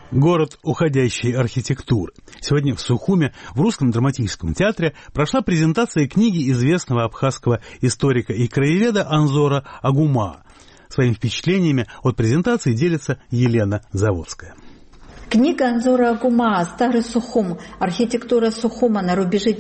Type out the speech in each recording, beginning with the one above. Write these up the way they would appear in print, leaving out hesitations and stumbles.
Город уходящей архитектуры. Сегодня в Сухуме в Русском драматическом театре прошла презентация книги известного абхазского историка и краеведа Анзора Агумаа. Своими впечатлениями от презентации делится Елена Заводская. Книга Анзора Агумаа «Старый Сухум. Архитектура Сухума на рубеже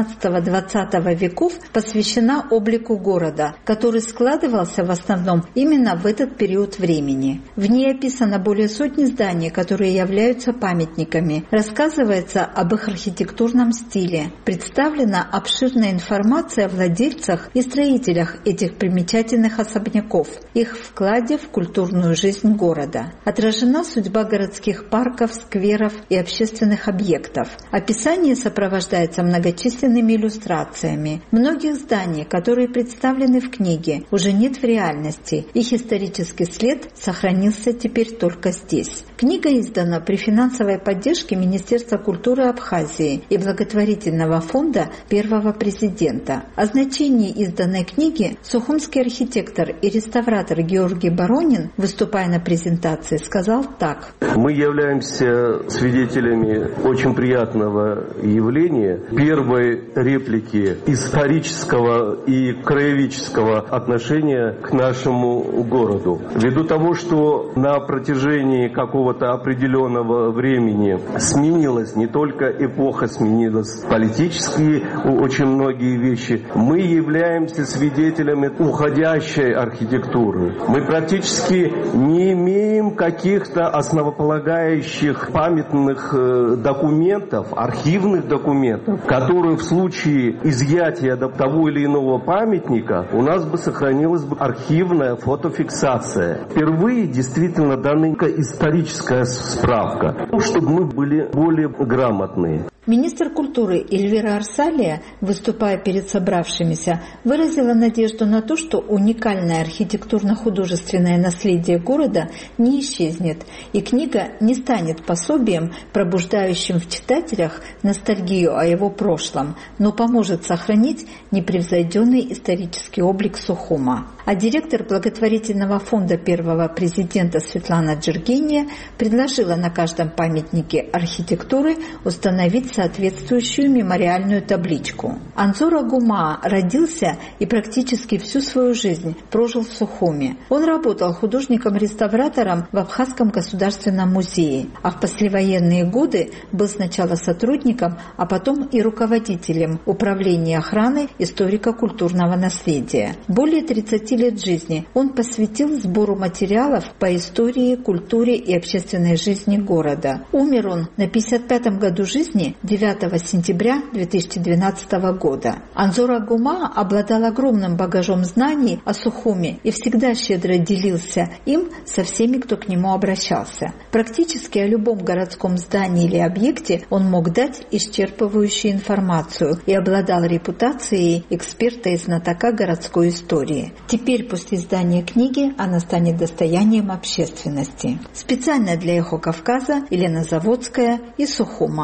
XIX-XX веков» посвящена облику города, который складывался в основном именно в этот период времени. В ней описано более сотни зданий, которые являются памятниками. Рассказывается об их архитектурном стиле. Представлена обширная информация о владельцах и строителях этих примечательных особняков, их вкладе в культурную жизнь города. Отражена судьба городских парков, скверов и общественных объектов. Описание сопровождается многочисленными иллюстрациями. Многих зданий, которые представлены в книге, уже нет в реальности. Их исторический след сохранился теперь только здесь. Книга издана при финансовой поддержке Министерства культуры Абхазии и благотворительного фонда первого президента. О значении изданной книги сухумский архитектор и реставратор Георгий Баронин, выступая на презентации, сказал так. Мы являемся свидетелями очень приятного явления, первой реплики исторического и краеведческого отношения к нашему городу. Ввиду того, что на протяжении какого-то определенного времени сменилась не только эпоха, сменилась политические очень многие вещи, мы являемся свидетелями уходящей архитектуры. Мы практически не имеем каких-то основополагающих памятных документов, архивных документов, которые в случае изъятия того или иного памятника у нас бы сохранилась бы архивная фотофиксация. Впервые действительно дана историческая справка, чтобы мы были более грамотные. Министр культуры Эльвира Арсалия, выступая перед собравшимися, выразила надежду на то, что уникальное архитектурно-художественное наследие города не исчезнет, и книга не станет пособием, пробуждающим в читателях ностальгию о его прошлом, но поможет сохранить непревзойденный исторический облик Сухума. А директор благотворительного фонда первого президента Светлана Джергения предложила на каждом памятнике архитектуры установить соответствующую мемориальную табличку. Анзор Агумаа родился и практически всю свою жизнь прожил в Сухуме. Он работал художником-реставратором в Абхазском государственном музее, а в послевоенные годы был сначала сотрудником, а потом и руководителем Управления охраны историко-культурного наследия. Более 30 лет жизни он посвятил сбору материалов по истории, культуре и общественной жизни города. Умер он на 55-м году жизни 9 сентября 2012 года. Анзор Агумаа обладал огромным багажом знаний о Сухуме и всегда щедро делился им со всеми, кто к нему обращался. Практически о любом городском здании или объекте он мог дать исчерпывающую информацию и обладал репутацией эксперта и знатока городской истории. Теперь, после издания книги, она станет достоянием общественности. Специально для «Эхо Кавказа» Елена Заводская из Сухума.